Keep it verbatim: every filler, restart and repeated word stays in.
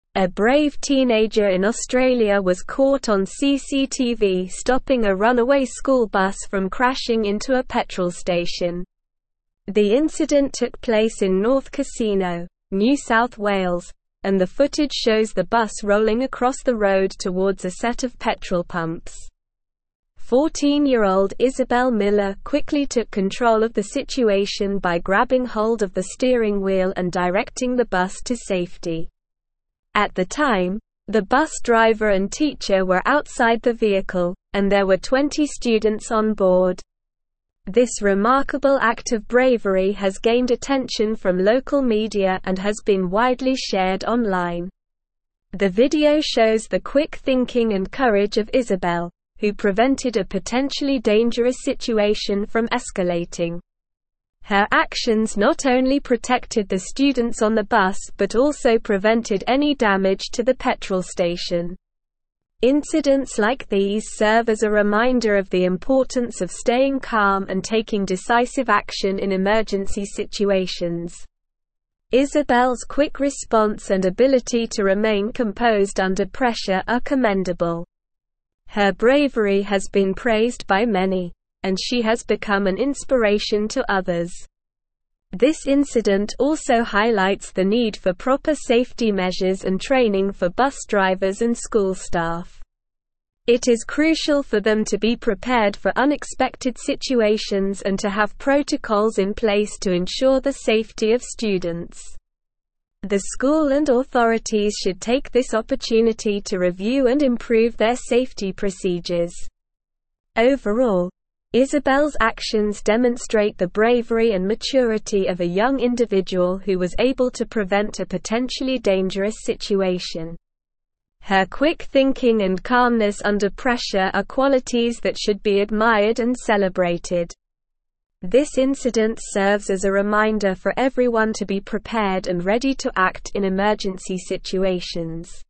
A brave teenager in Australia was caught on C C T V stopping a runaway school bus from crashing into a petrol station. The incident took place in North Casino, New South Wales, and the footage shows the bus rolling across the road towards a set of petrol pumps. fourteen-year-old Isabel Miller quickly took control of the situation by grabbing hold of the steering wheel and directing the bus to safety. At the time, the bus driver and teacher were outside the vehicle, and there were twenty students on board. This remarkable act of bravery has gained attention from local media and has been widely shared online. The video shows the quick thinking and courage of Isabel, who prevented a potentially dangerous situation from escalating. Her actions not only protected the students on the bus but also prevented any damage to the petrol station. Incidents like these serve as a reminder of the importance of staying calm and taking decisive action in emergency situations. Isabel's quick response and ability to remain composed under pressure are commendable. Her bravery has been praised by many, and she has become an inspiration to others. This incident also highlights the need for proper safety measures and training for bus drivers and school staff. It is crucial for them to be prepared for unexpected situations and to have protocols in place to ensure the safety of students. The school and authorities should take this opportunity to review and improve their safety procedures. Overall, Isabel's actions demonstrate the bravery and maturity of a young individual who was able to prevent a potentially dangerous situation. Her quick thinking and calmness under pressure are qualities that should be admired and celebrated. This incident serves as a reminder for everyone to be prepared and ready to act in emergency situations.